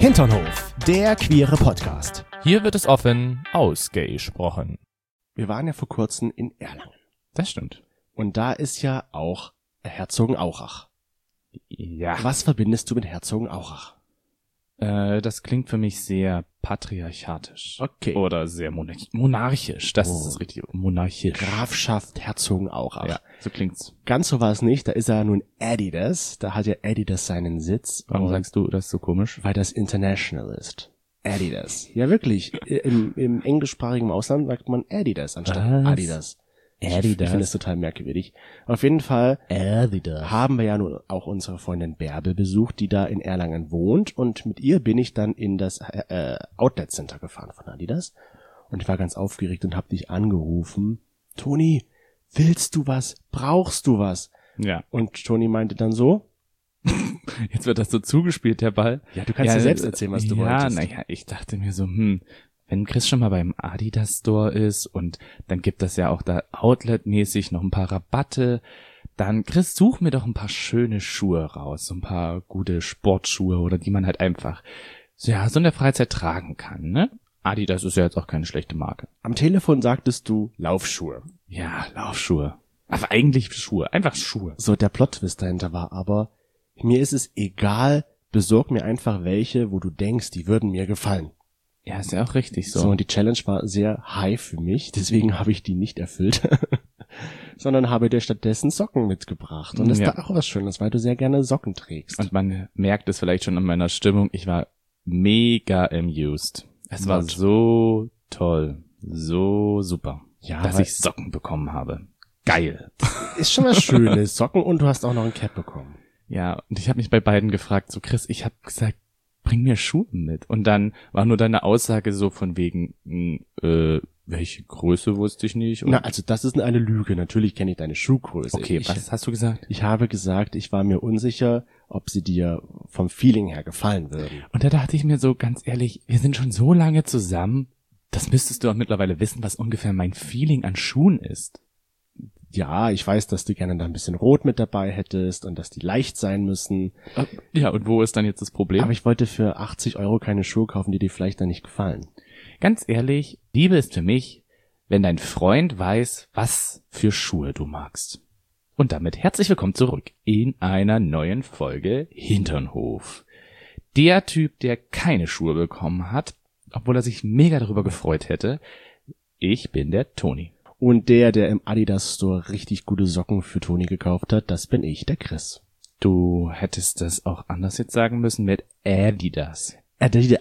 Hinternhof, der queere Podcast. Hier wird es offen ausgesprochen. Wir waren ja vor kurzem in Erlangen. Das stimmt. Und da ist ja auch Herzogenaurach. Ja. Was verbindest du mit Herzogenaurach? Das klingt für mich sehr patriarchatisch. Okay. Oder sehr monarchisch. Das ist das Richtige. Monarchisch. Grafschaft Herzogenaurach. Ja, so klingt's. Ganz so war es nicht. Da ist ja nun Adidas. Da hat ja Adidas seinen Sitz. Warum sagst du das so komisch? Weil das international ist. Adidas. Ja, wirklich. Im englischsprachigen Ausland sagt man Adidas anstatt Adidas. Ich finde es total merkwürdig. Auf jeden Fall haben wir ja nun auch unsere Freundin Bärbel besucht, die da in Erlangen wohnt. Und mit ihr bin ich dann in das Outlet Center gefahren von Adidas. Und ich war ganz aufgeregt und habe dich angerufen. Toni, willst du was? Brauchst du was? Ja. Und Toni meinte dann so. Jetzt wird das so zugespielt, der Ball. Ja, du kannst dir selbst erzählen, was du wolltest. Ja, naja, ich dachte mir so, wenn Chris schon mal beim Adidas Store ist und dann gibt es ja auch da Outlet-mäßig noch ein paar Rabatte, dann Chris, such mir doch ein paar schöne Schuhe raus, so ein paar gute Sportschuhe oder die man halt einfach so in der Freizeit tragen kann, ne? Adidas ist ja jetzt auch keine schlechte Marke. Am Telefon sagtest du Laufschuhe. Ja, Laufschuhe. Aber eigentlich Schuhe, einfach Schuhe. So, der Plot-Twist dahinter war aber, mir ist es egal, besorg mir einfach welche, wo du denkst, die würden mir gefallen. Ja, ist ja auch richtig so. So, und die Challenge war sehr high für mich, deswegen habe ich die nicht erfüllt, sondern habe dir stattdessen Socken mitgebracht. Und das ist da auch was Schönes, weil du sehr gerne Socken trägst. Und man merkt es vielleicht schon an meiner Stimmung, ich war mega amused. Es war so toll, so super, dass ich Socken bekommen habe. Geil. Ist schon was Schönes, Socken, und du hast auch noch ein Cap bekommen. Ja, und ich habe mich bei beiden gefragt, so Chris, ich habe gesagt, bring mir Schuhe mit. Und dann war nur deine Aussage so von wegen, welche Größe wusste ich nicht. Und also das ist eine Lüge. Natürlich kenne ich deine Schuhgröße. Okay, was hast du gesagt? Ich habe gesagt, ich war mir unsicher, ob sie dir vom Feeling her gefallen würden. Und da dachte ich mir so, ganz ehrlich, wir sind schon so lange zusammen, das müsstest du auch mittlerweile wissen, was ungefähr mein Feeling an Schuhen ist. Ja, ich weiß, dass du gerne da ein bisschen Rot mit dabei hättest und dass die leicht sein müssen. Ja, und wo ist dann jetzt das Problem? Aber ich wollte für 80 € keine Schuhe kaufen, die dir vielleicht dann nicht gefallen. Ganz ehrlich, Liebe ist für mich, wenn dein Freund weiß, was für Schuhe du magst. Und damit herzlich willkommen zurück in einer neuen Folge Hinternhof. Der Typ, der keine Schuhe bekommen hat, obwohl er sich mega darüber gefreut hätte, ich bin der Toni. Und der im Adidas Store richtig gute Socken für Toni gekauft hat, das bin ich, der Chris. Du hättest das auch anders jetzt sagen müssen mit Adidas. Adidas.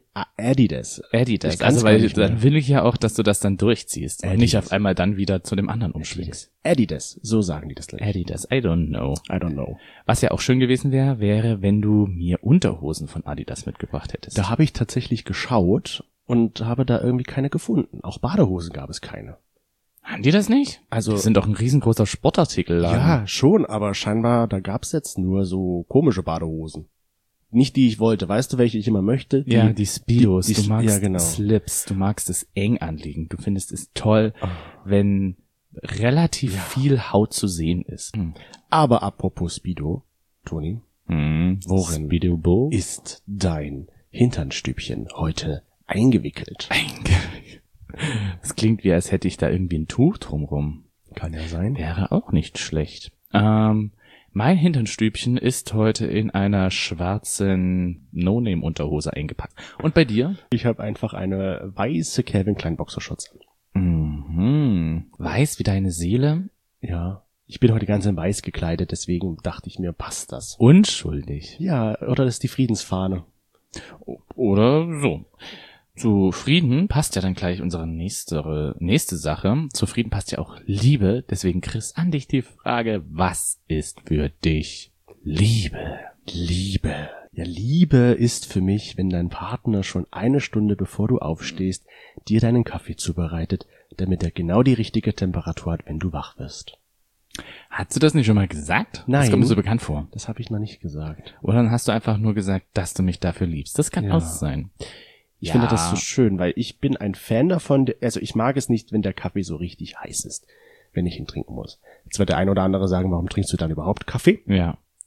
Also weil dann will ich ja auch, dass du das dann durchziehst und nicht auf einmal dann wieder zu dem anderen umschwingst. Adidas, so sagen die das gleich. Adidas, I don't know. I Was ja auch schön gewesen wäre, wenn du mir Unterhosen von Adidas mitgebracht hättest. Da habe ich tatsächlich geschaut und habe da irgendwie keine gefunden. Auch Badehosen gab es keine. Haben die das nicht? Also, die sind doch ein riesengroßer Sportartikelladen. Ja, schon, aber scheinbar, da gab's jetzt nur so komische Badehosen. Nicht die ich wollte. Weißt du, welche ich immer möchte? Die Speedos. Du magst genau. Slips, du magst es eng anliegen. Du findest es toll, wenn relativ viel Haut zu sehen ist. Aber apropos Speedo, Toni, worin Speedo ist dein Hinternstübchen heute eingewickelt? Es klingt wie, als hätte ich da irgendwie ein Tuch drumrum. Kann ja sein. Wäre auch nicht schlecht. Mein Hinternstübchen ist heute in einer schwarzen No-Name-Unterhose eingepackt. Und bei dir? Ich habe einfach eine weiße Calvin Klein Boxershorts an. Weiß wie deine Seele? Ja. Ich bin heute ganz in weiß gekleidet, deswegen dachte ich mir, passt das. Unschuldig. Ja, oder das ist die Friedensfahne. Oder so. Zu Frieden passt ja dann gleich unsere nächste Sache. Zu Frieden passt ja auch Liebe. Deswegen, Chris, an dich die Frage, was ist für dich Liebe? Liebe. Ja, Liebe ist für mich, wenn dein Partner schon eine Stunde bevor du aufstehst, dir deinen Kaffee zubereitet, damit er genau die richtige Temperatur hat, wenn du wach wirst. Hast du das nicht schon mal gesagt? Nein. Das kommt mir so bekannt vor. Das habe ich noch nicht gesagt. Oder dann hast du einfach nur gesagt, dass du mich dafür liebst. Das kann auch sein. Ich finde das so schön, weil ich bin ein Fan davon, also ich mag es nicht, wenn der Kaffee so richtig heiß ist, wenn ich ihn trinken muss. Jetzt wird der ein oder andere sagen, warum trinkst du dann überhaupt Kaffee? Ja.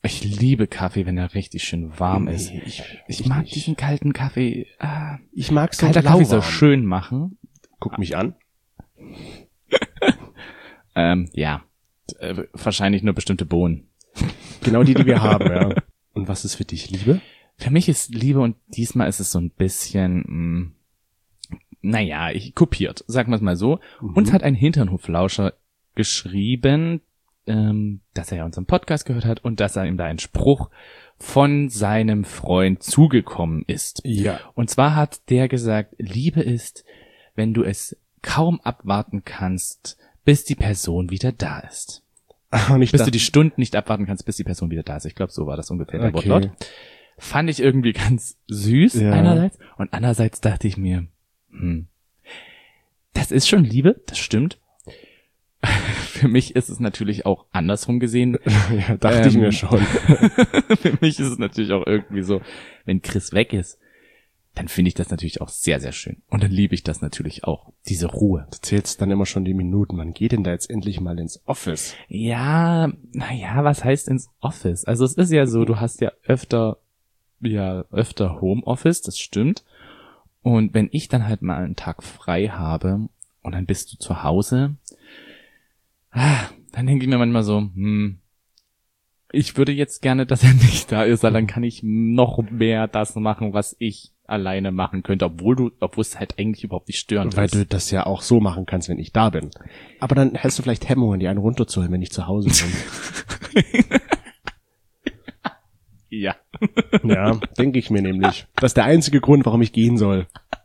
Ich liebe Kaffee, wenn er richtig schön warm ist. Ich mag diesen kalten Kaffee. Ich mag so kalter Kaffee soll schön machen. Guck mich an. Ja. Wahrscheinlich nur bestimmte Bohnen. Genau die wir haben, ja. Und was ist für dich Liebe? Für mich ist Liebe, und diesmal ist es so ein bisschen, kopiert, sagen wir es mal so. Uns hat ein Hinternhoflauscher geschrieben, dass er ja unseren Podcast gehört hat und dass er ihm da ein Spruch von seinem Freund zugekommen ist. Ja. Und zwar hat der gesagt, Liebe ist, wenn du es kaum abwarten kannst, bis die Person wieder da ist. Bis du die Stunden nicht abwarten kannst, bis die Person wieder da ist. Ich glaube, so war das ungefähr der Wortlaut. Fand ich irgendwie ganz süß einerseits. Und andererseits dachte ich mir, das ist schon Liebe, das stimmt. Für mich ist es natürlich auch andersrum gesehen. Ja, dachte ich mir schon. Für mich ist es natürlich auch irgendwie so, wenn Chris weg ist, dann finde ich das natürlich auch sehr, sehr schön. Und dann liebe ich das natürlich auch, diese Ruhe. Du zählst dann immer schon die Minuten. Wann geht denn da jetzt endlich mal ins Office? Ja, was heißt ins Office? Also es ist ja so, du hast ja öfter Homeoffice, das stimmt. Und wenn ich dann halt mal einen Tag frei habe und dann bist du zu Hause, dann denke ich mir manchmal so, ich würde jetzt gerne, dass er nicht da ist, weil dann kann ich noch mehr das machen, was ich alleine machen könnte, obwohl es halt eigentlich überhaupt nicht störend ist. Weil du das ja auch so machen kannst, wenn ich da bin. Aber dann hättest du vielleicht Hemmungen, die einen runterzuholen, wenn ich zu Hause bin. Ja. Ja, denke ich mir nämlich. Das ist der einzige Grund, warum ich gehen soll.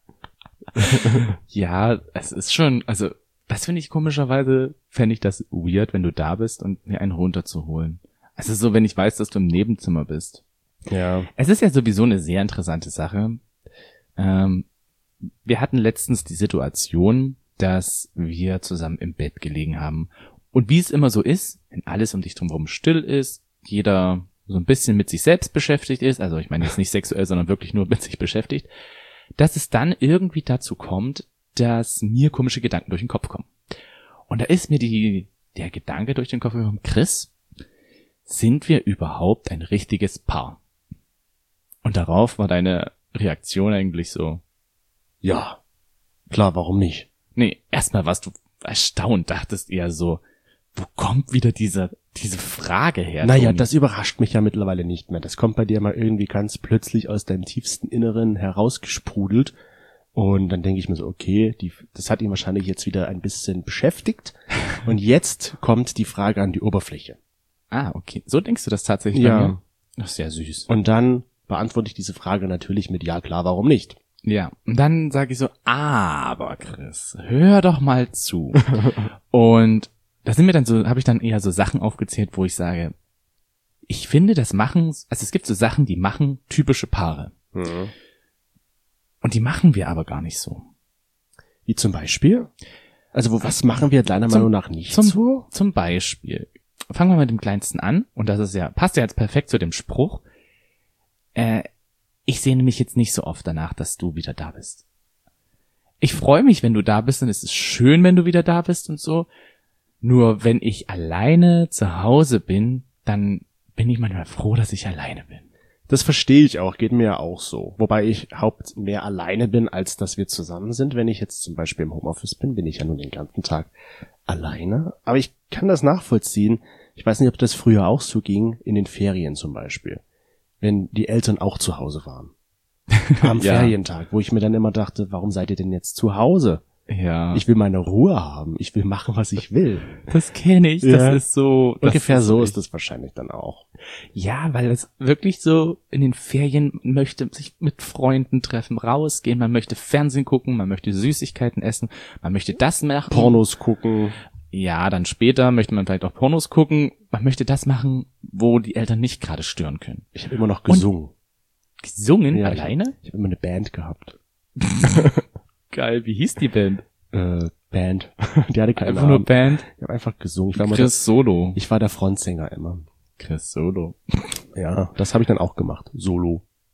Ja, es ist schon, also das finde ich komischerweise, fände ich das weird, wenn du da bist und mir einen runterzuholen. Also so, wenn ich weiß, dass du im Nebenzimmer bist. Ja. Es ist ja sowieso eine sehr interessante Sache. Wir hatten letztens die Situation, dass wir zusammen im Bett gelegen haben. Und wie es immer so ist, wenn alles um dich drumherum still ist, jeder so ein bisschen mit sich selbst beschäftigt ist, also ich meine jetzt nicht sexuell, sondern wirklich nur mit sich beschäftigt, dass es dann irgendwie dazu kommt, dass mir komische Gedanken durch den Kopf kommen. Und da ist mir der Gedanke durch den Kopf gekommen, Chris, sind wir überhaupt ein richtiges Paar? Und darauf war deine Reaktion eigentlich so, ja, klar, warum nicht? Nee, erstmal warst du erstaunt, dachtest eher so, wo kommt wieder diese Frage her? Naja, das überrascht mich ja mittlerweile nicht mehr. Das kommt bei dir mal irgendwie ganz plötzlich aus deinem tiefsten Inneren herausgesprudelt. Und dann denke ich mir so, okay, das hat ihn wahrscheinlich jetzt wieder ein bisschen beschäftigt. Und jetzt kommt die Frage an die Oberfläche. Ah, okay. So denkst du das tatsächlich ja. bei mir? Das ist sehr süß. Und dann beantworte ich diese Frage natürlich mit ja, klar, warum nicht? Ja, und dann sage ich so, aber Chris, hör doch mal zu. Und da habe ich dann eher so Sachen aufgezählt, wo ich sage, ich finde, es gibt so Sachen, die machen typische Paare. Mhm. Und die machen wir aber gar nicht so. Wie zum Beispiel? Also was machen wir deiner Meinung nach nicht so? Zum Beispiel, fangen wir mit dem Kleinsten an, und das ist passt ja jetzt perfekt zu dem Spruch. Ich sehne mich jetzt nicht so oft danach, dass du wieder da bist. Ich freue mich, wenn du da bist, und es ist schön, wenn du wieder da bist und so. Nur wenn ich alleine zu Hause bin, dann bin ich manchmal froh, dass ich alleine bin. Das verstehe ich auch, geht mir ja auch so. Wobei ich mehr alleine bin, als dass wir zusammen sind. Wenn ich jetzt zum Beispiel im Homeoffice bin ich ja nur den ganzen Tag alleine. Aber ich kann das nachvollziehen. Ich weiß nicht, ob das früher auch so ging, in den Ferien zum Beispiel. Wenn die Eltern auch zu Hause waren. Am Ja. Ferientag, wo ich mir dann immer dachte, warum seid ihr denn jetzt zu Hause? Ja. Ich will meine Ruhe haben. Ich will machen, was ich will. Das kenne ich. Ja. Das ist so. Ungefähr so ist ist es wahrscheinlich dann auch. Ja, weil es wirklich so in den Ferien möchte sich mit Freunden treffen, rausgehen, man möchte Fernsehen gucken, man möchte Süßigkeiten essen, man möchte das machen. Pornos gucken. Ja, dann später möchte man vielleicht auch Pornos gucken. Man möchte das machen, wo die Eltern nicht gerade stören können. Ich habe immer noch gesungen. Gesungen? Ja, alleine? Ich habe immer eine Band gehabt. Geil, wie hieß die Band? Band. Die hatte keinen Einfach Namen. nur Band? Ich habe einfach gesungen. Solo. Ich war der Frontsänger immer. Chris Solo. Ja, das habe ich dann auch gemacht. Solo.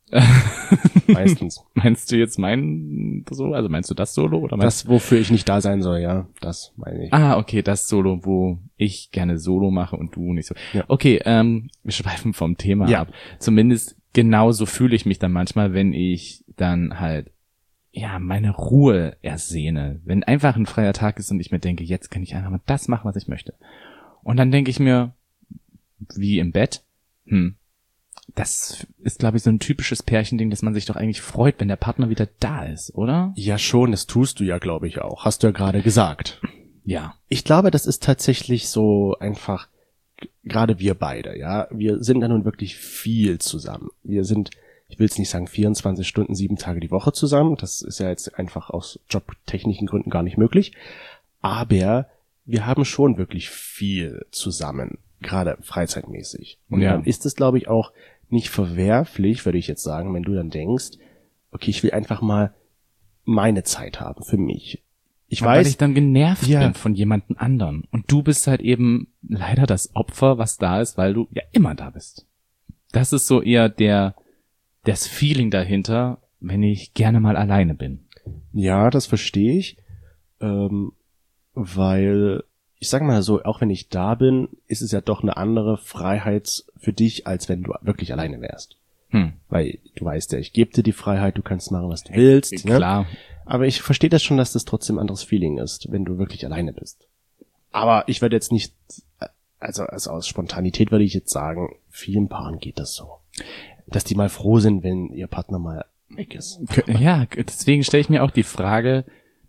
Meistens. Meinst du jetzt mein Solo? Also meinst du das Solo? Oder das, wofür ich nicht da sein soll, ja. Das meine ich. Ah, okay, das Solo, wo ich gerne Solo mache und du nicht so. Ja. Okay, wir schweifen vom Thema ab. Zumindest genauso fühle ich mich dann manchmal, wenn ich dann halt meine Ruhe ersehne. Wenn einfach ein freier Tag ist und ich mir denke, jetzt kann ich einfach mal das machen, was ich möchte. Und dann denke ich mir, wie im Bett, das ist, glaube ich, so ein typisches Pärchending, dass man sich doch eigentlich freut, wenn der Partner wieder da ist, oder? Ja schon, das tust du ja, glaube ich, auch. Hast du ja gerade gesagt. Ja. Ich glaube, das ist tatsächlich so einfach, gerade wir beide, ja. Wir sind da nun wirklich viel zusammen. Wir sind, ich will es nicht sagen 24 Stunden, 7 Tage die Woche zusammen. Das ist ja jetzt einfach aus jobtechnischen Gründen gar nicht möglich. Aber wir haben schon wirklich viel zusammen, gerade freizeitmäßig. Und dann ist es, glaube ich, auch nicht verwerflich, würde ich jetzt sagen, wenn du dann denkst, okay, ich will einfach mal meine Zeit haben für mich. Weil ich dann genervt bin von jemandem anderen. Und du bist halt eben leider das Opfer, was da ist, weil du ja immer da bist. Das ist so eher das Feeling dahinter, wenn ich gerne mal alleine bin. Ja, das verstehe ich, weil ich sag mal so, auch wenn ich da bin, ist es ja doch eine andere Freiheit für dich, als wenn du wirklich alleine wärst. Weil du weißt ja, ich gebe dir die Freiheit, du kannst machen, was du willst. Klar. Ne? Aber ich verstehe das schon, dass das trotzdem ein anderes Feeling ist, wenn du wirklich alleine bist. Aber ich werde jetzt nicht, also aus Spontanität würde ich jetzt sagen, vielen Paaren geht das so. Dass die mal froh sind, wenn ihr Partner mal weg ist. Ja, deswegen stelle ich mir auch die Frage,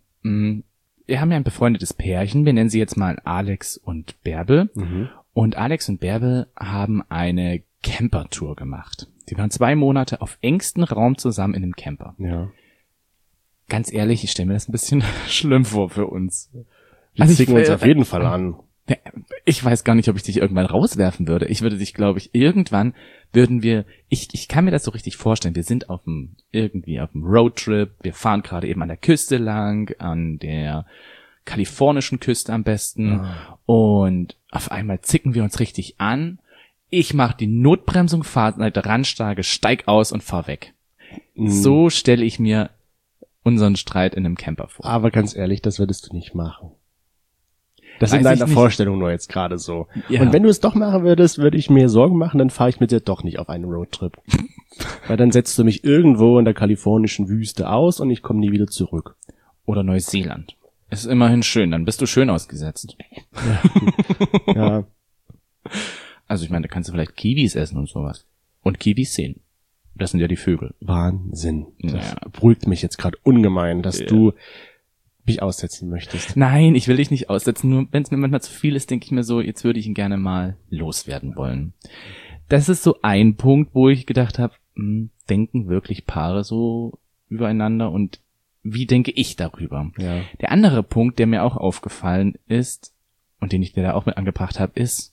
wir haben ja ein befreundetes Pärchen, wir nennen sie jetzt mal Alex und Bärbel. Und Alex und Bärbel haben eine Camper-Tour gemacht. Die waren 2 Monate auf engstem Raum zusammen in einem Camper. Ja. Ganz ehrlich, ich stelle mir das ein bisschen schlimm vor für uns. Wir zicken uns auf jeden Fall an. Ich weiß gar nicht, ob ich dich irgendwann rauswerfen würde. Ich würde dich, glaube ich, irgendwann ich kann mir das so richtig vorstellen. Wir sind auf dem Roadtrip. Wir fahren gerade eben an der Küste lang, an der kalifornischen Küste am besten. Und auf einmal zicken wir uns richtig an. Ich mache die Notbremsung, fahre an der Randsteige, steig aus und fahr weg. So stelle ich mir unseren Streit in einem Camper vor. Aber ganz ehrlich, das würdest du nicht machen. Das ist in deiner Vorstellung nur jetzt gerade so. Ja. Und wenn du es doch machen würdest, würde ich mir Sorgen machen, dann fahre ich mit dir doch nicht auf einen Roadtrip. Weil dann setzt du mich irgendwo in der kalifornischen Wüste aus und ich komme nie wieder zurück. Oder Neuseeland. Ist immerhin schön, dann bist du schön ausgesetzt. Ja. Also ich meine, da kannst du vielleicht Kiwis essen und sowas. Und Kiwis sehen. Das sind ja die Vögel. Wahnsinn. Das beruhigt mich jetzt gerade ungemein, dass du mich aussetzen möchtest. Nein, ich will dich nicht aussetzen. Nur wenn es mir manchmal zu viel ist, denke ich mir so, jetzt würde ich ihn gerne mal loswerden wollen. Das ist so ein Punkt, wo ich gedacht habe, denken wirklich Paare so übereinander und wie denke ich darüber? Ja. Der andere Punkt, der mir auch aufgefallen ist und den ich dir da auch mit angebracht habe, ist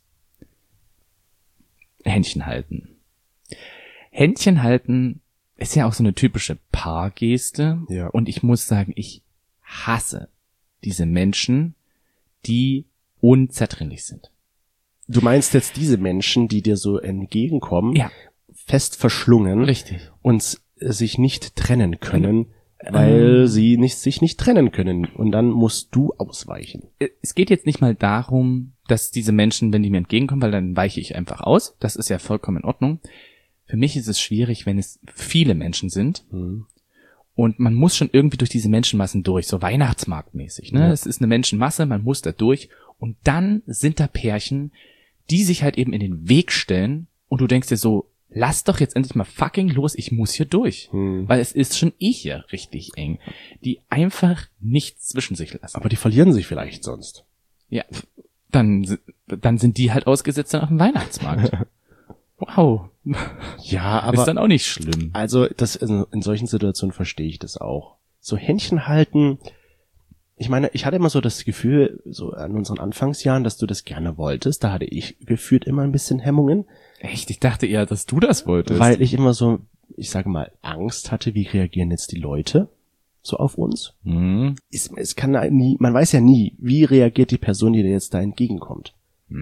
Händchen halten. Händchen halten ist ja auch so eine typische Paargeste. Ja. Und ich muss sagen, ich hasse diese Menschen, die unzertrennlich sind. Du meinst jetzt diese Menschen, die dir so entgegenkommen, fest verschlungen, richtig, und sich nicht trennen können, weil sie sich nicht trennen können. Und dann musst du ausweichen. Es geht jetzt nicht mal darum, dass diese Menschen, wenn die mir entgegenkommen, weil dann weiche ich einfach aus. Das ist ja vollkommen in Ordnung. Für mich ist es schwierig, wenn es viele Menschen sind. Und man muss schon irgendwie durch diese Menschenmassen durch, so weihnachtsmarktmäßig. Ne? Ja. Es ist eine Menschenmasse, man muss da durch. Und dann sind da Pärchen, die sich halt eben in den Weg stellen. Und du denkst dir so, lass doch jetzt endlich mal fucking los, ich muss hier durch. Weil es ist schon hier richtig eng. Die einfach nichts zwischen sich lassen. Aber die verlieren sich vielleicht sonst. Ja, dann sind die halt ausgesetzt dann auf dem Weihnachtsmarkt. Wow. Ja, aber ist dann auch nicht schlimm. Also in solchen Situationen verstehe ich das auch. So Händchen halten. Ich meine, ich hatte immer so das Gefühl, so an unseren Anfangsjahren, dass du das gerne wolltest. Da hatte ich gefühlt immer ein bisschen Hemmungen. Echt? Ich dachte eher, dass du das wolltest. Weil ich immer so, ich sage mal, Angst hatte, wie reagieren jetzt die Leute so auf uns? Es kann nie, man weiß ja nie, wie reagiert die Person, die dir jetzt da entgegenkommt.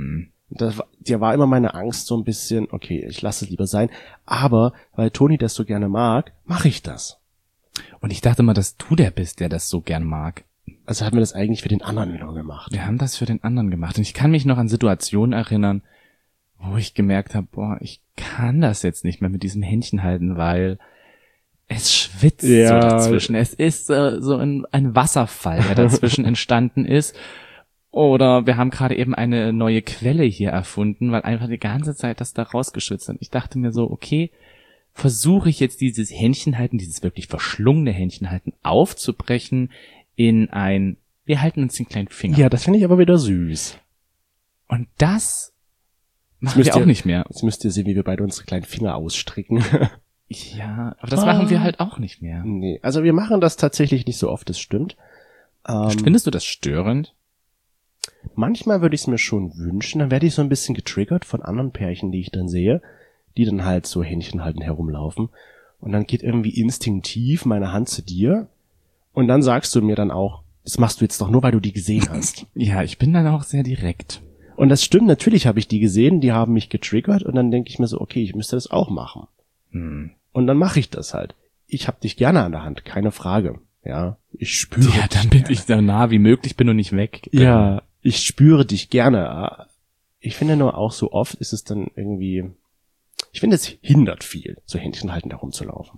Der war immer meine Angst so ein bisschen, okay, ich lasse es lieber sein. Aber weil Toni das so gerne mag, mache ich das. Und ich dachte mal, dass du der bist, der das so gern mag. Also haben wir das eigentlich für den anderen nur gemacht. Wir haben das für den anderen gemacht. Und ich kann mich noch an Situationen erinnern, wo ich gemerkt habe, boah, ich kann das jetzt nicht mehr mit diesem Händchen halten, weil es schwitzt so dazwischen. Es ist so ein Wasserfall, der dazwischen entstanden ist. Oder wir haben gerade eben eine neue Quelle hier erfunden, weil einfach die ganze Zeit das da rausgeschwitzt hat. Ich dachte mir so, okay, versuche ich jetzt dieses Händchenhalten, dieses wirklich verschlungene Händchenhalten aufzubrechen in ein, wir halten uns den kleinen Finger. Ja, das finde ich aber wieder süß. Und das machen wir auch nicht mehr. Jetzt müsst ihr sehen, wie wir beide unsere kleinen Finger ausstricken. Ja, aber das machen wir halt auch nicht mehr. Nee, also wir machen das tatsächlich nicht so oft, das stimmt. Findest du das störend? Manchmal würde ich es mir schon wünschen, dann werde ich so ein bisschen getriggert von anderen Pärchen, die ich dann sehe, die dann halt so Händchen halten herumlaufen. Und dann geht irgendwie instinktiv meine Hand zu dir und dann sagst du mir dann auch, das machst du jetzt doch nur, weil du die gesehen hast. Ja, ich bin dann auch sehr direkt. Und das stimmt, natürlich habe ich die gesehen, die haben mich getriggert und dann denke ich mir so, okay, ich müsste das auch machen. Und dann mache ich das halt. Ich hab dich gerne an der Hand, keine Frage. Ja, ich spüre dich. Ja, damit ich so nah wie möglich bin und nicht weg. Ja, ich spüre dich gerne. Ich finde nur auch so oft ist es dann irgendwie, ich finde es hindert viel, so Händchen halten herumzulaufen.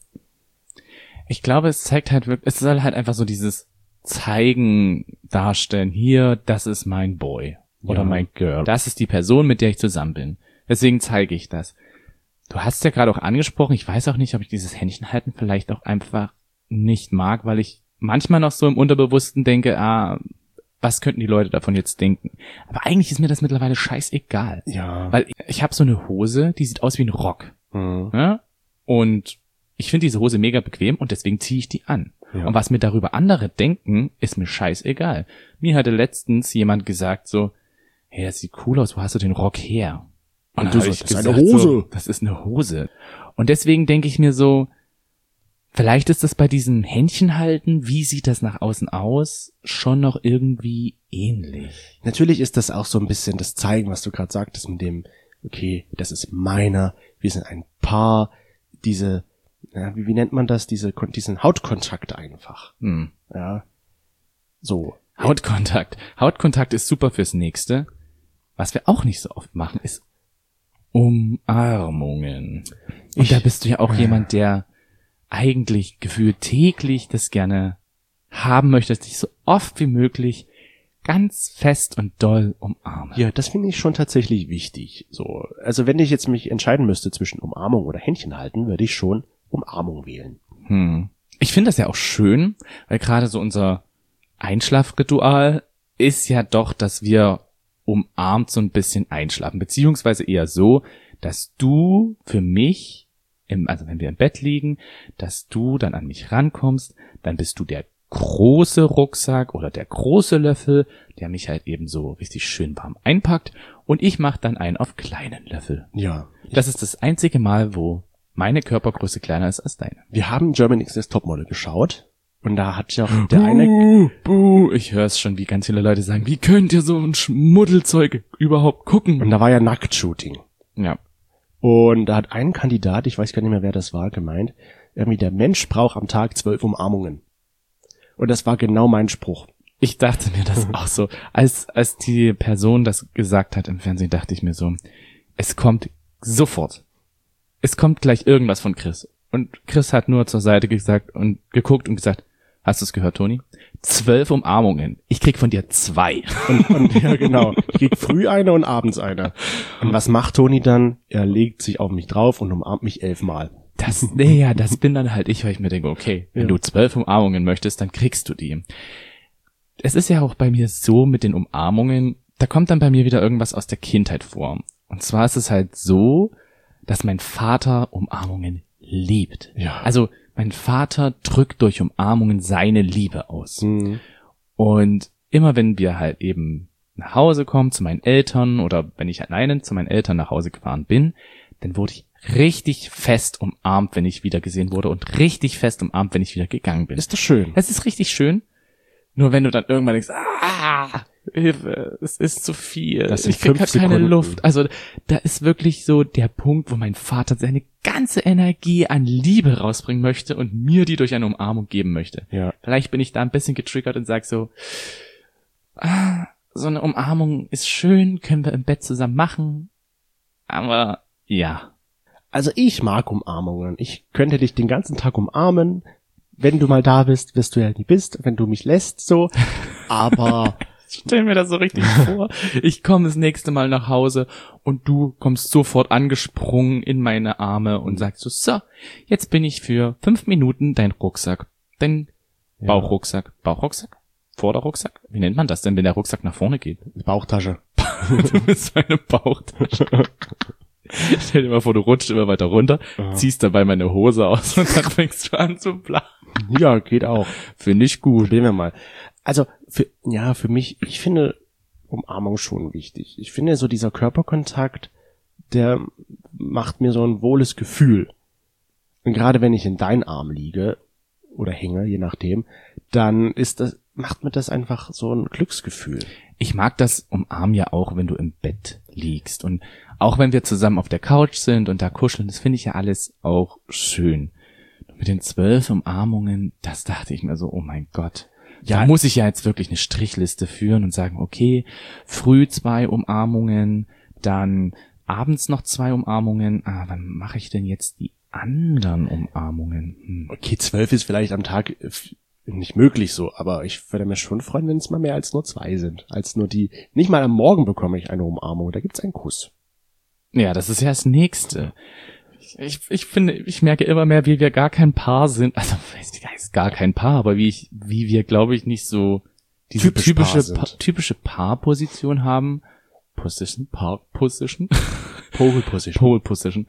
Ich glaube, es zeigt halt wirklich, es soll halt einfach so dieses Zeigen darstellen. Hier, das ist mein Boy oder mein Girl. Das ist die Person, mit der ich zusammen bin. Deswegen zeige ich das. Du hast ja gerade auch angesprochen, ich weiß auch nicht, ob ich dieses Händchenhalten vielleicht auch einfach nicht mag, weil ich manchmal noch so im Unterbewussten denke, was könnten die Leute davon jetzt denken? Aber eigentlich ist mir das mittlerweile scheißegal. Ja. Weil ich habe so eine Hose, die sieht aus wie ein Rock. Ja? Und ich finde diese Hose mega bequem und deswegen ziehe ich die an. Ja. Und was mir darüber andere denken, ist mir scheißegal. Mir hatte letztens jemand gesagt so, hey, das sieht cool aus, wo hast du den Rock her? Und du sagst, das ist eine Hose. So, das ist eine Hose. Und deswegen denke ich mir so, vielleicht ist das bei diesem Händchenhalten, wie sieht das nach außen aus, schon noch irgendwie ähnlich. Natürlich ist das auch so ein bisschen das Zeigen, was du gerade sagtest, mit dem, okay, das ist meiner, wir sind ein Paar, diese, ja, wie nennt man das, diesen Hautkontakt einfach. Ja, so. Hautkontakt. Hautkontakt ist super fürs Nächste. Was wir auch nicht so oft machen, ist Umarmungen. Und da bist du ja auch jemand, der eigentlich gefühlt täglich das gerne haben möchte, dass dich so oft wie möglich ganz fest und doll umarme. Ja, das finde ich schon tatsächlich wichtig. So, also wenn ich jetzt mich entscheiden müsste zwischen Umarmung oder Händchen halten, würde ich schon Umarmung wählen. Ich finde das ja auch schön, weil gerade so unser Einschlafritual ist ja doch, dass wir umarmt so ein bisschen einschlafen, beziehungsweise eher so, dass du für mich, also wenn wir im Bett liegen, dass du dann an mich rankommst, dann bist du der große Rucksack oder der große Löffel, der mich halt eben so richtig schön warm einpackt und ich mache dann einen auf kleinen Löffel. Ja. Das ist das einzige Mal, wo meine Körpergröße kleiner ist als deine. Wir haben Germany's Next Topmodel geschaut und da hat ja auch der eine... Ich höre es schon, wie ganz viele Leute sagen, wie könnt ihr so ein Schmuddelzeug überhaupt gucken? Und da war ja Nacktshooting. Ja. Und da hat ein Kandidat, ich weiß gar nicht mehr, wer das war, gemeint, irgendwie der Mensch braucht am Tag 12 Umarmungen. Und das war genau mein Spruch. Ich dachte mir das auch so. Als die Person das gesagt hat im Fernsehen, dachte ich mir so, es kommt sofort. Es kommt gleich irgendwas von Chris. Und Chris hat nur zur Seite gesagt und geguckt und gesagt, hast du es gehört, Toni? 12 Umarmungen. Ich krieg von dir 2. Und ja, genau. Ich krieg früh eine und abends eine. Und was macht Toni dann? Er legt sich auf mich drauf und umarmt mich 11 Mal. Das bin dann halt ich, weil ich mir denke, okay, wenn du 12 Umarmungen möchtest, dann kriegst du die. Es ist ja auch bei mir so mit den Umarmungen, da kommt dann bei mir wieder irgendwas aus der Kindheit vor. Und zwar ist es halt so, dass mein Vater Umarmungen liebt. Ja. Also mein Vater drückt durch Umarmungen seine Liebe aus. Und immer wenn wir halt eben nach Hause kommen zu meinen Eltern oder wenn ich alleine zu meinen Eltern nach Hause gefahren bin, dann wurde ich richtig fest umarmt, wenn ich wieder gesehen wurde und richtig fest umarmt, wenn ich wieder gegangen bin. Ist das schön? Das ist richtig schön. Nur wenn du dann irgendwann denkst, Hilfe, es ist zu viel. Ich krieg halt keine Luft. Also da ist wirklich so der Punkt, wo mein Vater seine ganze Energie an Liebe rausbringen möchte und mir die durch eine Umarmung geben möchte. Ja. Vielleicht bin ich da ein bisschen getriggert und sag so, so eine Umarmung ist schön, können wir im Bett zusammen machen. Aber ja. Also ich mag Umarmungen. Ich könnte dich den ganzen Tag umarmen. Wenn du mal da bist, wirst du ja nie bist, wenn du mich lässt, so. Aber stell mir das so richtig vor. Ich komme das nächste Mal nach Hause und du kommst sofort angesprungen in meine Arme und sagst so, jetzt bin ich für 5 Minuten dein Rucksack. Dein Bauchrucksack. Bauchrucksack? Vorderrucksack? Wie nennt man das denn, wenn der Rucksack nach vorne geht? Bauchtasche. Du bist meine Bauchtasche. Stell dir mal vor, du rutschst immer weiter runter, ziehst dabei meine Hose aus und dann fängst du an zu blasen. Ja, geht auch. Finde ich gut. Probieren wir mal. Also, für mich, ich finde Umarmung schon wichtig. Ich finde so dieser Körperkontakt, der macht mir so ein wohles Gefühl. Und gerade wenn ich in deinen Arm liege oder hänge, je nachdem, dann macht mir das einfach so ein Glücksgefühl. Ich mag das Umarmen ja auch, wenn du im Bett liegst und auch wenn wir zusammen auf der Couch sind und da kuscheln, das finde ich ja alles auch schön. Mit den 12 Umarmungen, das dachte ich mir so, oh mein Gott. Ja, da muss ich ja jetzt wirklich eine Strichliste führen und sagen, okay, früh 2 Umarmungen, dann abends noch 2 Umarmungen. Wann mache ich denn jetzt die anderen Umarmungen? Okay, 12 ist vielleicht am Tag nicht möglich so, aber ich würde mir schon freuen, wenn es mal mehr als nur 2 sind. Als nur die, nicht mal am Morgen bekomme ich eine Umarmung, da gibt's einen Kuss. Ja, das ist ja das Nächste. Ich finde, ich merke immer mehr, wie wir gar kein Paar sind. Also, heißt gar kein Paar, aber wie wir, glaube ich, nicht so diese typische Paarposition haben. Pole Position.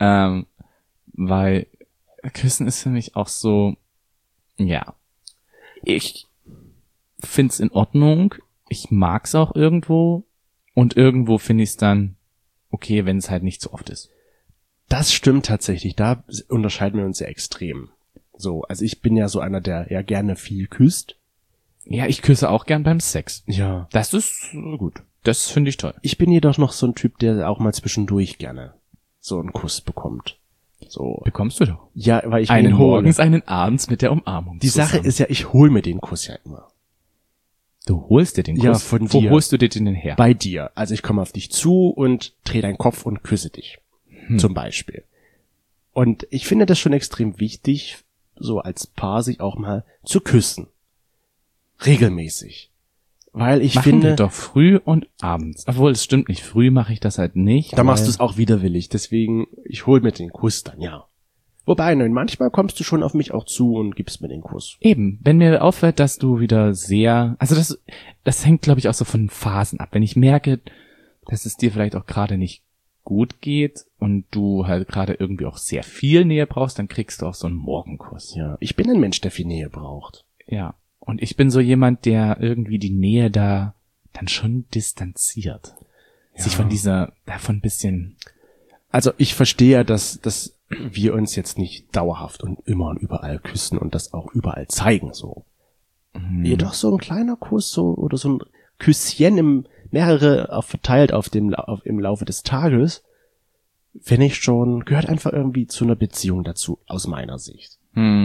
Weil Küssen ist für mich auch so, ja. Ich find's in Ordnung. Ich mag's auch irgendwo. Und irgendwo finde ich's dann okay, wenn es halt nicht so oft ist. Das stimmt tatsächlich. Da unterscheiden wir uns sehr extrem. So, also ich bin ja so einer, der ja gerne viel küsst. Ja, ich küsse auch gern beim Sex. Ja. Das ist gut. Das finde ich toll. Ich bin jedoch noch so ein Typ, der auch mal zwischendurch gerne so einen Kuss bekommt. So. Bekommst du doch. Ja, weil ich einen morgens, einen abends mit der Umarmung. Die Sache ist ja, ich hol mir den Kuss ja immer. Du holst dir den Kuss? Ja, von dir. Wo holst du dir den denn her? Bei dir. Also ich komme auf dich zu und drehe deinen Kopf und küsse dich. Zum Beispiel. Und ich finde das schon extrem wichtig, so als Paar sich auch mal zu küssen. Regelmäßig. Weil ich finde... wir doch früh und abends. Obwohl, es stimmt nicht. Früh mache ich das halt nicht. Da machst du es auch widerwillig. Deswegen, ich hol mir den Kuss dann, ja. Wobei, manchmal kommst du schon auf mich auch zu und gibst mir den Kuss. Eben, wenn mir auffällt, dass du wieder sehr... Also das hängt, glaube ich, auch so von Phasen ab. Wenn ich merke, dass es dir vielleicht auch gerade nicht gut geht und du halt gerade irgendwie auch sehr viel Nähe brauchst, dann kriegst du auch so einen Morgenkuss. Ja, ich bin ein Mensch, der viel Nähe braucht. Ja, und ich bin so jemand, der irgendwie die Nähe da dann schon distanziert. Ja. Sich davon ein bisschen... Also ich verstehe ja, dass wir uns jetzt nicht dauerhaft und immer und überall küssen und das auch überall zeigen, so. Jedoch so ein kleiner Kuss so oder so ein Küsschen mehrere verteilt im Laufe des Tages, finde ich schon, gehört einfach irgendwie zu einer Beziehung dazu, aus meiner Sicht.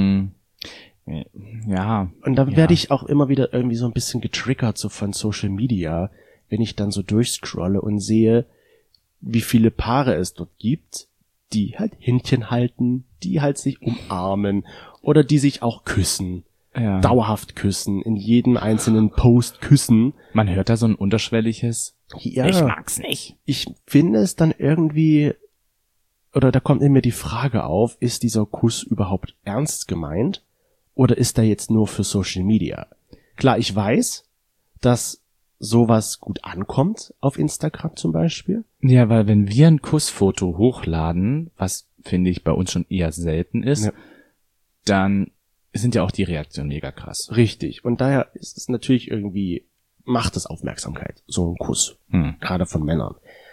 Ja. Und da werde ich auch immer wieder irgendwie so ein bisschen getriggert so von Social Media, wenn ich dann so durchscrolle und sehe, wie viele Paare es dort gibt, die halt Händchen halten, die halt sich umarmen oder die sich auch küssen. Ja. Dauerhaft küssen, in jedem einzelnen Post küssen. Man hört da so ein unterschwelliges, ich mag's nicht. Ich finde es dann irgendwie, oder da kommt in mir die Frage auf, ist dieser Kuss überhaupt ernst gemeint oder ist er jetzt nur für Social Media? Klar, ich weiß, dass sowas gut ankommt auf Instagram zum Beispiel. Ja, weil wenn wir ein Kussfoto hochladen, was finde ich bei uns schon eher selten ist, dann sind ja auch die Reaktionen mega krass. Richtig. Und daher ist es natürlich irgendwie, macht es Aufmerksamkeit, so ein Kuss. Gerade von Männern.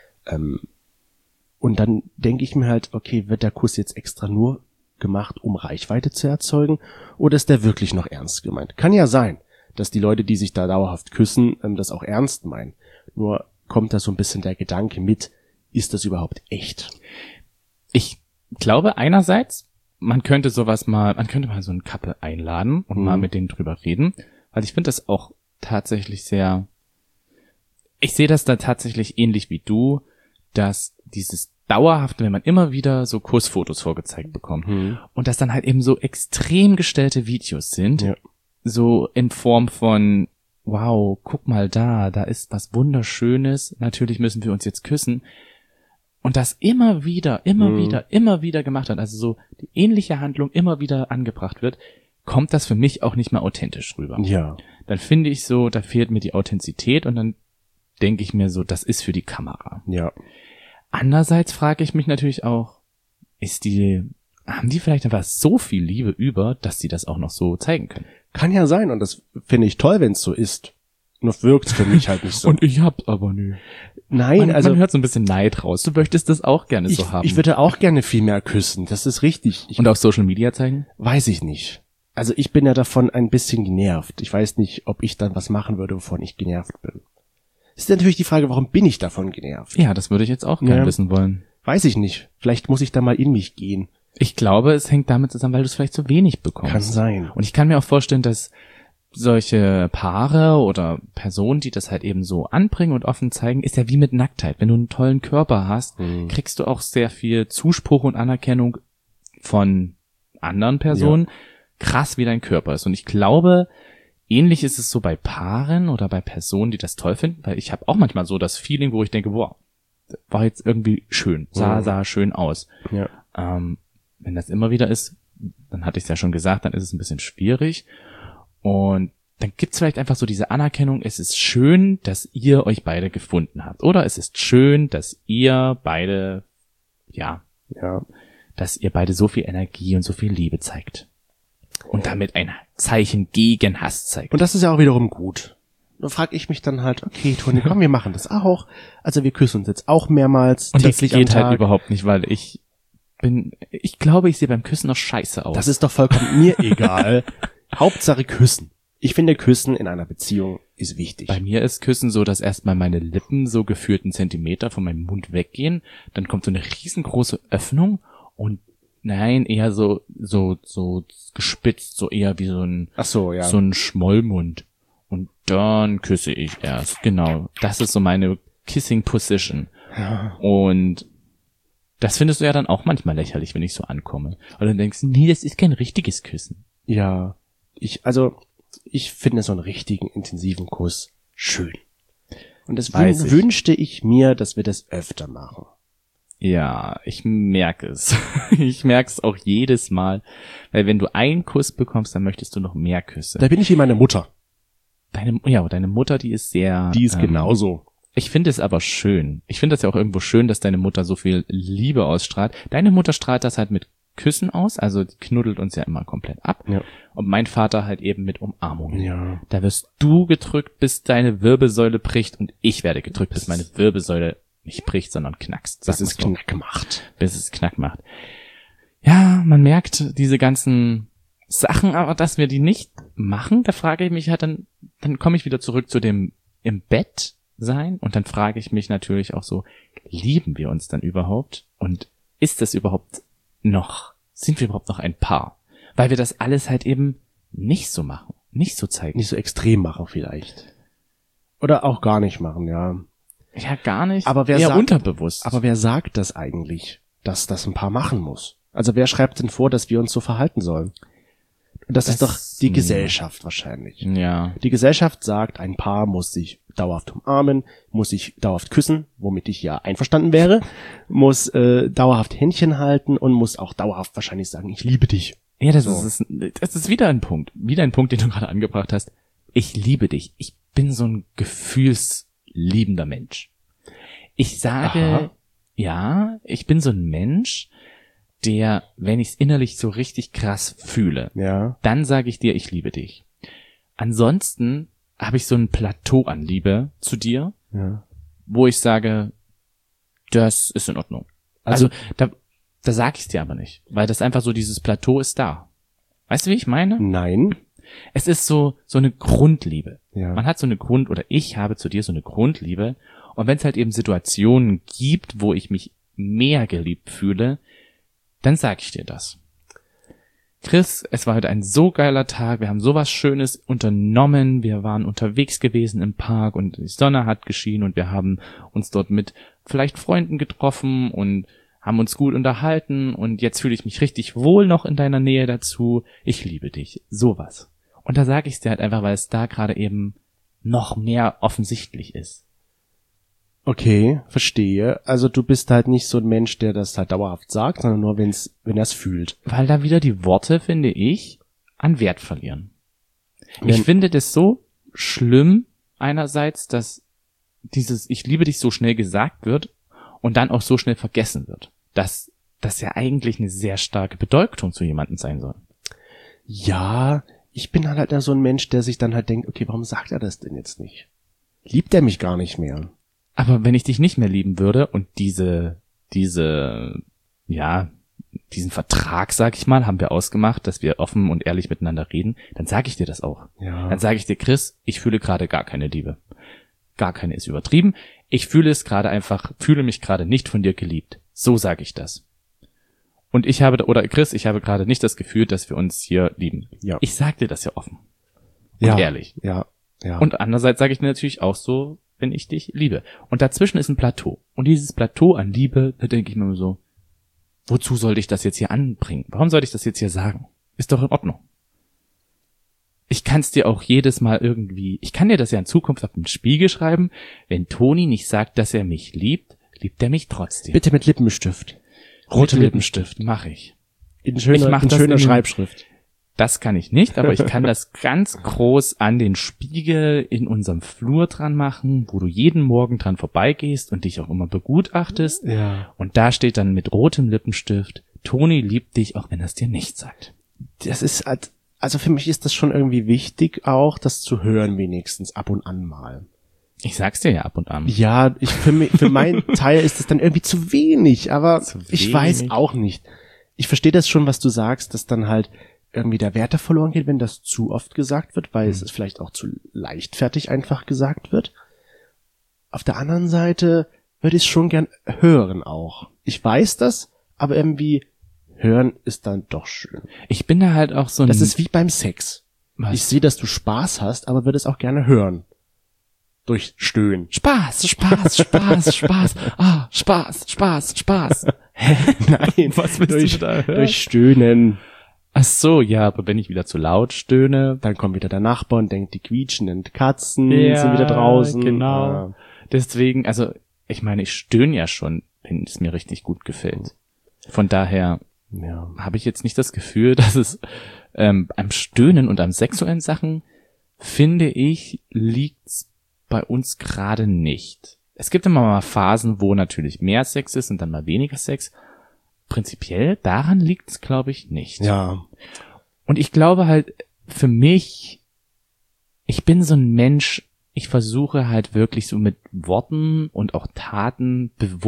Und dann denke ich mir halt, okay, wird der Kuss jetzt extra nur gemacht, um Reichweite zu erzeugen? Oder ist der wirklich noch ernst gemeint? Kann ja sein, dass die Leute, die sich da dauerhaft küssen, das auch ernst meinen. Nur kommt da so ein bisschen der Gedanke mit, ist das überhaupt echt? Ich glaube einerseits, man könnte mal so ein Couple einladen und mal mit denen drüber reden, weil ich finde das auch tatsächlich ich sehe das da tatsächlich ähnlich wie du, dass dieses dauerhafte, wenn man immer wieder so Kussfotos vorgezeigt bekommt und das dann halt eben so extrem gestellte Videos sind, so in Form von, wow, guck mal da ist was Wunderschönes, natürlich müssen wir uns jetzt küssen. Und das immer wieder gemacht hat, also so die ähnliche Handlung immer wieder angebracht wird, kommt das für mich auch nicht mehr authentisch rüber. Ja. Dann finde ich so, da fehlt mir die Authentizität und dann denke ich mir so, das ist für die Kamera. Ja. Andererseits frage ich mich natürlich auch, haben die vielleicht einfach so viel Liebe über, dass sie das auch noch so zeigen können? Kann ja sein und das finde ich toll, wenn es so ist. Nur wirkt's für mich halt nicht so. Und ich hab's aber nie. Nein, man hört so ein bisschen Neid raus. Du möchtest das auch gerne so haben. Ich würde auch gerne viel mehr küssen, das ist richtig. Und auf Social Media zeigen? Weiß ich nicht. Also ich bin ja davon ein bisschen genervt. Ich weiß nicht, ob ich dann was machen würde, wovon ich genervt bin. Ist natürlich die Frage, warum bin ich davon genervt? Ja, das würde ich jetzt auch gerne wissen wollen. Weiß ich nicht. Vielleicht muss ich da mal in mich gehen. Ich glaube, es hängt damit zusammen, weil du es vielleicht zu wenig bekommst. Kann sein. Und ich kann mir auch vorstellen, dass solche Paare oder Personen, die das halt eben so anbringen und offen zeigen, ist ja wie mit Nacktheit. Wenn du einen tollen Körper hast, kriegst du auch sehr viel Zuspruch und Anerkennung von anderen Personen. Ja. Krass, wie dein Körper ist. Und ich glaube, ähnlich ist es so bei Paaren oder bei Personen, die das toll finden, weil ich habe auch manchmal so das Feeling, wo ich denke, boah, war jetzt irgendwie schön, sah schön aus. Ja. Wenn das immer wieder ist, dann hatte ich es ja schon gesagt, dann ist es ein bisschen schwierig. Und dann gibt's vielleicht einfach so diese Anerkennung, es ist schön, dass ihr euch beide gefunden habt. Oder es ist schön, dass ihr beide, dass ihr beide so viel Energie und so viel Liebe zeigt. Und damit ein Zeichen gegen Hass zeigt. Und das ist ja auch wiederum gut. Da frage ich mich dann halt, okay, Toni, komm, wir machen das auch. Also wir küssen uns jetzt auch mehrmals. Und das geht halt überhaupt nicht, weil ich glaube, ich sehe beim Küssen noch scheiße aus. Das ist doch vollkommen mir egal. Hauptsache Küssen. Ich finde, Küssen in einer Beziehung ist wichtig. Bei mir ist Küssen so, dass erstmal meine Lippen so gefühlt einen Zentimeter von meinem Mund weggehen. Dann kommt so eine riesengroße Öffnung und nein, eher so gespitzt, so eher wie so ein Schmollmund. Und dann küsse ich erst. Genau. Das ist so meine Kissing Position. Ja. Und das findest du ja dann auch manchmal lächerlich, wenn ich so ankomme. Und dann denkst du, nee, das ist kein richtiges Küssen. Ja. Ich finde so einen richtigen, intensiven Kuss schön. Und das wünschte ich mir, dass wir das öfter machen. Ja, ich merke es. Ich merke es auch jedes Mal. Weil wenn du einen Kuss bekommst, dann möchtest du noch mehr Küsse. Da bin ich wie meine Mutter. Deine Mutter, die ist sehr... Die ist genauso. Ich finde es aber schön. Ich finde das ja auch irgendwo schön, dass deine Mutter so viel Liebe ausstrahlt. Deine Mutter strahlt das halt mit Küssen aus, also die knuddelt uns ja immer komplett ab. Ja. Und mein Vater halt eben mit Umarmungen. Ja. Da wirst du gedrückt, bis deine Wirbelsäule bricht und ich werde gedrückt, bis meine Wirbelsäule nicht bricht, sondern knackst. Bis es Knack macht. Bis es Knack macht. Ja, man merkt diese ganzen Sachen, aber dass wir die nicht machen, da frage ich mich halt dann komme ich wieder zurück zu dem im Bett sein und dann frage ich mich natürlich auch so, lieben wir uns dann überhaupt? Und ist das überhaupt sind wir überhaupt noch ein Paar? Weil wir das alles halt eben nicht so machen, nicht so zeigen. Nicht so extrem machen vielleicht. Oder auch gar nicht machen, ja. Ja, gar nicht. Aber eher unterbewusst. Aber wer sagt das eigentlich, dass das ein Paar machen muss? Also wer schreibt denn vor, dass wir uns so verhalten sollen? Das ist doch die Gesellschaft wahrscheinlich. Ja. Die Gesellschaft sagt, ein Paar muss sich dauerhaft umarmen, muss sich dauerhaft küssen, womit ich ja einverstanden wäre, muss dauerhaft Händchen halten und muss auch dauerhaft wahrscheinlich sagen, ich liebe dich. Ja, das ist wieder ein Punkt, den du gerade angebracht hast. Ich liebe dich. Ich bin so ein gefühlsliebender Mensch. Ich sage, ja, ich bin so ein Mensch, der, wenn ich es innerlich so richtig krass fühle, dann sage ich dir, ich liebe dich. Ansonsten habe ich so ein Plateau an Liebe zu dir, wo ich sage, das ist in Ordnung. Also da sage ich es dir aber nicht, weil das einfach so, dieses Plateau ist da. Weißt du, wie ich meine? Nein. Es ist so eine Grundliebe. Ja. Man hat so eine oder ich habe zu dir so eine Grundliebe. Und wenn es halt eben Situationen gibt, wo ich mich mehr geliebt fühle, dann sag ich dir das. Chris, es war heute ein so geiler Tag, wir haben sowas Schönes unternommen, wir waren unterwegs gewesen im Park und die Sonne hat geschienen und wir haben uns dort mit vielleicht Freunden getroffen und haben uns gut unterhalten und jetzt fühle ich mich richtig wohl noch in deiner Nähe dazu. Ich liebe dich. Sowas. Und da sage ich es dir halt einfach, weil es da gerade eben noch mehr offensichtlich ist. Okay, verstehe. Also du bist halt nicht so ein Mensch, der das halt dauerhaft sagt, sondern nur, wenn er es fühlt. Weil da wieder die Worte, finde ich, an Wert verlieren. Ich finde das so schlimm einerseits, dass dieses Ich liebe dich so schnell gesagt wird und dann auch so schnell vergessen wird. Dass das ja eigentlich eine sehr starke Bedeutung zu jemandem sein soll. Ja, ich bin halt so ein Mensch, der sich dann halt denkt, okay, warum sagt er das denn jetzt nicht? Liebt er mich gar nicht mehr? Aber wenn ich dich nicht mehr lieben würde und diesen Vertrag, sag ich mal, haben wir ausgemacht, dass wir offen und ehrlich miteinander reden, dann sage ich dir das auch. Ja. Dann sage ich dir, Chris, ich fühle gerade gar keine Liebe. Gar keine ist übertrieben. Ich fühle mich gerade nicht von dir geliebt. So sage ich das. Und Chris, ich habe gerade nicht das Gefühl, dass wir uns hier lieben. Ja. Ich sag dir das ja offen. Und ehrlich. Ja. Und andererseits sage ich dir natürlich auch so, wenn ich dich liebe. Und dazwischen ist ein Plateau. Und dieses Plateau an Liebe, da denke ich mir so, wozu sollte ich das jetzt hier anbringen? Warum sollte ich das jetzt hier sagen? Ist doch in Ordnung. Ich kann es dir auch jedes Mal ich kann dir das ja in Zukunft auf den Spiegel schreiben, wenn Toni nicht sagt, dass er mich liebt, liebt er mich trotzdem. Bitte mit Lippenstift. Rote Lippenstift, mache ich. In schöner Schreibschrift. Das kann ich nicht, aber ich kann das ganz groß an den Spiegel in unserem Flur dran machen, wo du jeden Morgen dran vorbeigehst und dich auch immer begutachtest. Ja. Und da steht dann mit rotem Lippenstift, Toni liebt dich, auch wenn er es dir nicht sagt. Das ist halt, also für mich ist das schon irgendwie wichtig auch, das zu hören wenigstens ab und an mal. Ich sag's dir ja ab und an. Ja, für meinen Teil ist das dann irgendwie zu wenig, aber ich weiß auch nicht. Ich verstehe das schon, was du sagst, dass dann halt irgendwie der Wert verloren geht, wenn das zu oft gesagt wird, weil es vielleicht auch zu leichtfertig einfach gesagt wird. Auf der anderen Seite würde ich es schon gern hören auch. Ich weiß das, aber irgendwie hören ist dann doch schön. Ich bin da halt auch so Das ist wie beim Sex. Was? Ich sehe, dass du Spaß hast, aber würde es auch gerne hören. Durch Stöhnen. Spaß. Ah, Spaß. Hä? Nein, was willst du da hören? Durch Stöhnen. Ach so, ja, aber wenn ich wieder zu laut stöhne, dann kommt wieder der Nachbar und denkt, die quietschenden Katzen sind wieder draußen. Genau. Ja. Deswegen, also, ich meine, ich stöhne ja schon, wenn es mir richtig gut gefällt. Von daher habe ich jetzt nicht das Gefühl, dass es am Stöhnen und am sexuellen Sachen, finde ich, liegt's bei uns gerade nicht. Es gibt immer mal Phasen, wo natürlich mehr Sex ist und dann mal weniger Sex. Prinzipiell, daran liegt's, glaube ich, nicht. Ja. Und ich glaube halt, für mich, ich bin so ein Mensch, ich versuche halt wirklich so mit Worten und auch Taten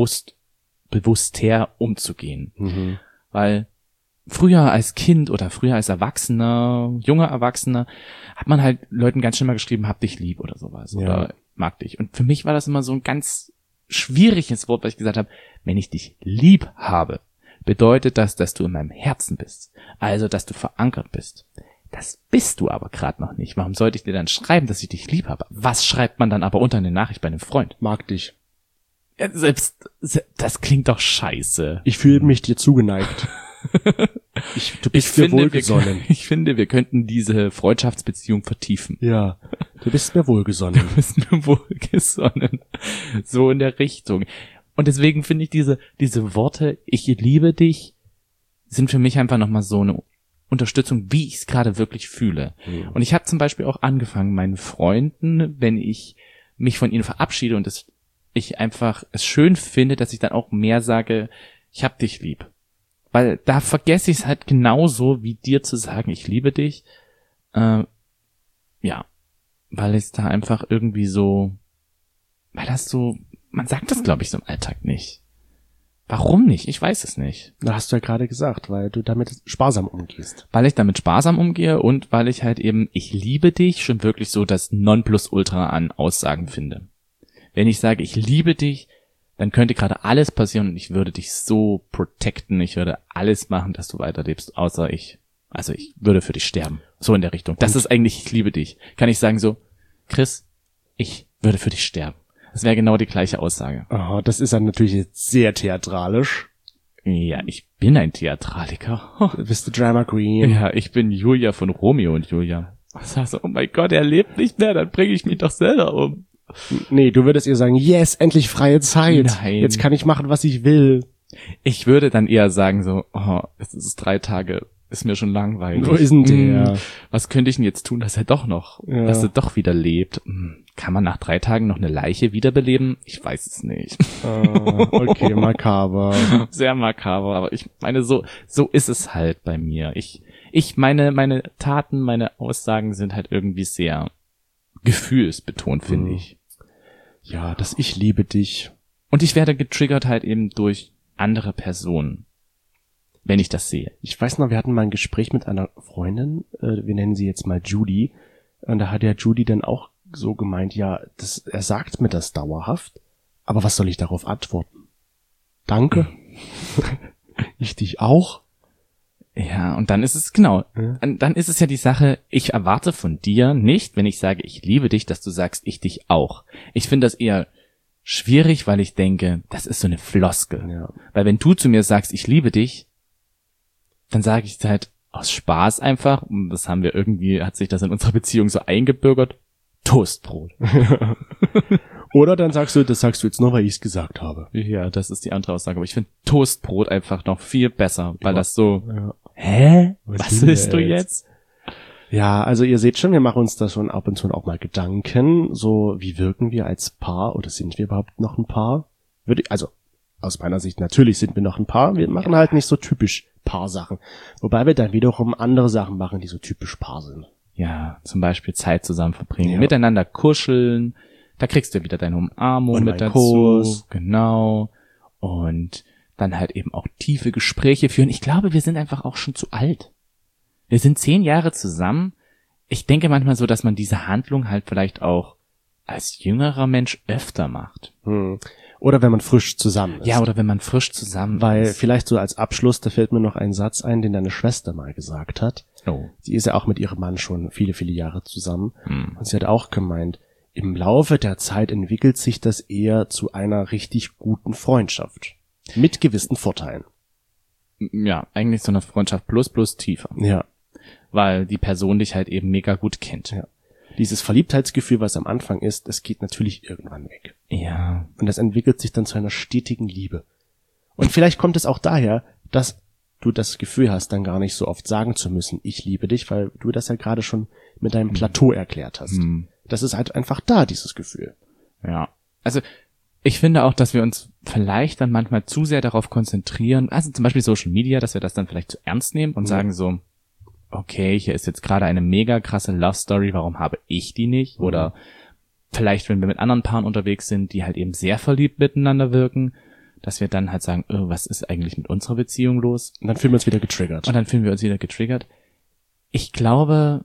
bewusster umzugehen. Mhm. Weil früher als Kind oder früher als Erwachsener, junger Erwachsener, hat man halt Leuten ganz schnell mal geschrieben, hab dich lieb oder sowas. Ja. Oder mag dich. Und für mich war das immer so ein ganz schwieriges Wort, weil ich gesagt habe, wenn ich dich lieb habe, bedeutet das, dass du in meinem Herzen bist. Also, dass du verankert bist. Das bist du aber gerade noch nicht. Warum sollte ich dir dann schreiben, dass ich dich lieb habe? Was schreibt man dann aber unter eine Nachricht bei einem Freund? Mag dich. Ja, selbst, das klingt doch scheiße. Ich fühle mich dir zugeneigt. Du bist mir wohlgesonnen. Ich finde, wir könnten diese Freundschaftsbeziehung vertiefen. Ja, du bist mir wohlgesonnen. Du bist mir wohlgesonnen. So in der Richtung. Und deswegen finde ich diese Worte, ich liebe dich, sind für mich einfach nochmal so eine Unterstützung, wie ich es gerade wirklich fühle. Mhm. Und ich habe zum Beispiel auch angefangen, meinen Freunden, wenn ich mich von ihnen verabschiede und ich einfach es schön finde, dass ich dann auch mehr sage, ich hab dich lieb. Weil da vergesse ich es halt genauso, wie dir zu sagen, ich liebe dich. Ja, weil es da einfach irgendwie so, weil das so, man sagt das, glaube ich, so im Alltag nicht. Warum nicht? Ich weiß es nicht. Da hast du ja gerade gesagt, weil du damit sparsam umgehst. Weil ich damit sparsam umgehe und weil ich halt eben, ich liebe dich, schon wirklich so das Nonplusultra an Aussagen finde. Wenn ich sage, ich liebe dich, dann könnte gerade alles passieren und ich würde dich so protecten, ich würde alles machen, dass du weiterlebst, außer ich würde für dich sterben. So in der Richtung. Das ist eigentlich, ich liebe dich. Kann ich sagen so, Chris, ich würde für dich sterben. Das wäre genau die gleiche Aussage. Oh, das ist dann natürlich jetzt sehr theatralisch. Ja, ich bin ein Theatraliker. Bist du Drama Queen? Ja, ich bin Julia von Romeo und Julia. Was sagst du? Oh mein Gott, er lebt nicht mehr, dann bringe ich mich doch selber um. Nee, du würdest ihr sagen, yes, endlich freie Zeit. Nein. Jetzt kann ich machen, was ich will. Ich würde dann eher sagen so, jetzt ist es 3 Tage, ist mir schon langweilig. Wo ist denn der? Was könnte ich denn jetzt tun, dass er doch wieder lebt? Kann man nach 3 Tagen noch eine Leiche wiederbeleben? Ich weiß es nicht. Okay, makaber. Sehr makaber, aber ich meine, so ist es halt bei mir. Meine Taten, meine Aussagen sind halt irgendwie sehr gefühlsbetont, finde ich. Ja, das Ich liebe dich. Und ich werde getriggert halt eben durch andere Personen, wenn ich das sehe. Ich weiß noch, wir hatten mal ein Gespräch mit einer Freundin, wir nennen sie jetzt mal Judy, und da hat ja Judy dann auch so gemeint, ja, er sagt mir das dauerhaft, aber was soll ich darauf antworten? Danke. Ich dich auch. Ja, und dann ist es, genau, dann ist es ja die Sache, ich erwarte von dir nicht, wenn ich sage, ich liebe dich, dass du sagst, ich dich auch. Ich finde das eher schwierig, weil ich denke, das ist so eine Floskel. Ja. Weil wenn du zu mir sagst, ich liebe dich, dann sage ich halt aus Spaß einfach, und das haben wir irgendwie, hat sich das in unserer Beziehung so eingebürgert, Toastbrot. Oder dann sagst du, das sagst du jetzt nur, weil ich es gesagt habe. Ja, das ist die andere Aussage. Aber ich finde Toastbrot einfach noch viel besser, weil das so, Ja. hä? Was willst du jetzt? Ja, also ihr seht schon, wir machen uns da schon ab und zu auch mal Gedanken, so wie wirken wir als Paar oder sind wir überhaupt noch ein Paar? Also aus meiner Sicht natürlich sind wir noch ein Paar, wir machen halt nicht so typisch Paarsachen, wobei wir dann wiederum andere Sachen machen, die so typisch Paar sind. Ja, zum Beispiel Zeit zusammen verbringen, miteinander kuscheln, da kriegst du wieder deine Umarmung und mit dazu, Kurs. Genau, und dann halt eben auch tiefe Gespräche führen. Ich glaube, wir sind einfach auch schon zu alt. Wir sind 10 Jahre zusammen. Ich denke manchmal so, dass man diese Handlung halt vielleicht auch als jüngerer Mensch öfter macht. Oder wenn man frisch zusammen ist. Ja, oder wenn man frisch zusammen Weil ist. vielleicht so als Abschluss, da fällt mir noch ein Satz ein, den deine Schwester mal gesagt hat. Oh. Sie ist ja auch mit ihrem Mann schon viele, viele Jahre zusammen. Und sie hat auch gemeint, im Laufe der Zeit entwickelt sich das eher zu einer richtig guten Freundschaft. Mit gewissen Vorteilen. Ja, eigentlich so eine Freundschaft plus tiefer. Ja. Weil die Person dich halt eben mega gut kennt. Ja. Dieses Verliebtheitsgefühl, was am Anfang ist, das geht natürlich irgendwann weg. Ja. Und das entwickelt sich dann zu einer stetigen Liebe. Und vielleicht kommt es auch daher, dass du das Gefühl hast, dann gar nicht so oft sagen zu müssen, ich liebe dich, weil du das ja gerade schon mit deinem Plateau erklärt hast. Das ist halt einfach da, dieses Gefühl. Ja. Also, ich finde auch, dass wir uns vielleicht dann manchmal zu sehr darauf konzentrieren, also zum Beispiel Social Media, dass wir das dann vielleicht zu ernst nehmen und sagen so, okay, hier ist jetzt gerade eine mega krasse Love Story, warum habe ich die nicht? Oder vielleicht, wenn wir mit anderen Paaren unterwegs sind, die halt eben sehr verliebt miteinander wirken, dass wir dann halt sagen, was ist eigentlich mit unserer Beziehung los? Und dann fühlen wir uns wieder getriggert. Und dann fühlen wir uns wieder getriggert. Ich glaube,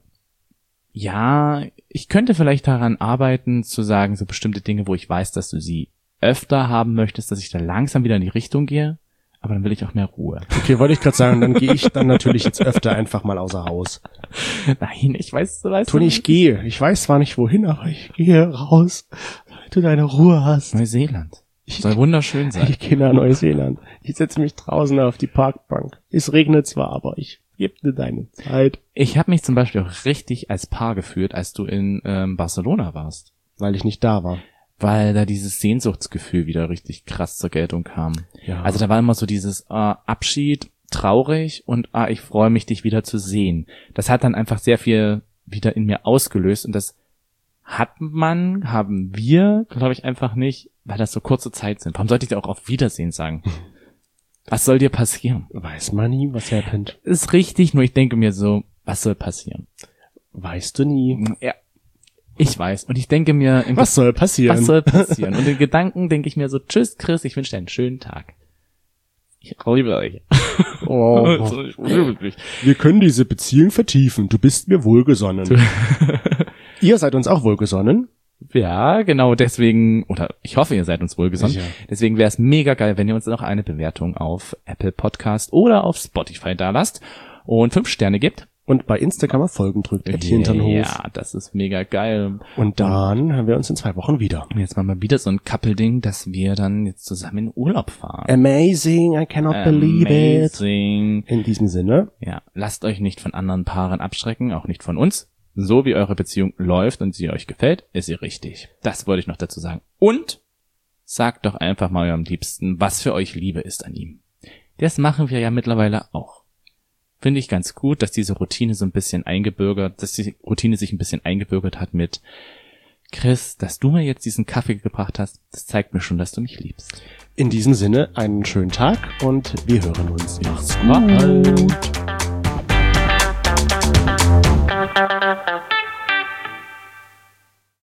ja, ich könnte vielleicht daran arbeiten, zu sagen, so bestimmte Dinge, wo ich weiß, dass du sie öfter haben möchtest, dass ich da langsam wieder in die Richtung gehe, aber dann will ich auch mehr Ruhe. Okay, wollte ich gerade sagen, dann gehe ich dann natürlich jetzt öfter einfach mal außer Haus. Nein, ich weiß Toni, ich gehe. Ich weiß zwar nicht wohin, aber ich gehe raus, damit du deine Ruhe hast. Neuseeland. Soll wunderschön sein. Ich gehe nach Neuseeland. Ich setze mich draußen auf die Parkbank. Es regnet zwar, aber ich gebe dir deine Zeit. Ich habe mich zum Beispiel auch richtig als Paar gefühlt, als du in Barcelona warst. Weil ich nicht da war. Weil da dieses Sehnsuchtsgefühl wieder richtig krass zur Geltung kam. Ja. Also da war immer so dieses Abschied, traurig und ich freue mich, dich wieder zu sehen. Das hat dann einfach sehr viel wieder in mir ausgelöst und das haben wir, glaube ich, einfach nicht, weil das so kurze Zeit sind. Warum sollte ich dir auch auf Wiedersehen sagen? Was soll dir passieren? Weiß man nie, was happened. Ist richtig, nur ich denke mir so, was soll passieren? Weißt du nie. Ja, ich weiß. Und ich denke mir, was soll passieren? Was soll passieren? Und in Gedanken denke ich mir so, tschüss Chris, ich wünsche dir einen schönen Tag. Ich liebe euch. Oh, wir können diese Beziehung vertiefen. Du bist mir wohlgesonnen. Ihr seid uns auch wohlgesonnen. Ja, genau, deswegen, oder ich hoffe, ihr seid uns wohlgesonnen. Ja. Deswegen wäre es mega geil, wenn ihr uns noch eine Bewertung auf Apple Podcast oder auf Spotify da lasst und 5 Sterne gebt. Und bei Instagram auf Folgen drückt, @Hinternhof. Ja, das ist mega geil. Und dann hören wir uns in 2 Wochen wieder. Jetzt machen wir wieder so ein Couple-Ding, dass wir dann jetzt zusammen in Urlaub fahren. Amazing, I cannot believe it. Amazing. In diesem Sinne. Ja, lasst euch nicht von anderen Paaren abschrecken, auch nicht von uns. So wie eure Beziehung läuft und sie euch gefällt, ist sie richtig. Das wollte ich noch dazu sagen. Und sagt doch einfach mal eurem Liebsten, was für euch Liebe ist an ihm. Das machen wir ja mittlerweile auch. Finde ich ganz gut, dass diese Routine so ein bisschen dass die Routine sich ein bisschen eingebürgert hat mit Chris, dass du mir jetzt diesen Kaffee gebracht hast, das zeigt mir schon, dass du mich liebst. In diesem Sinne, einen schönen Tag und wir hören uns. Macht's gut.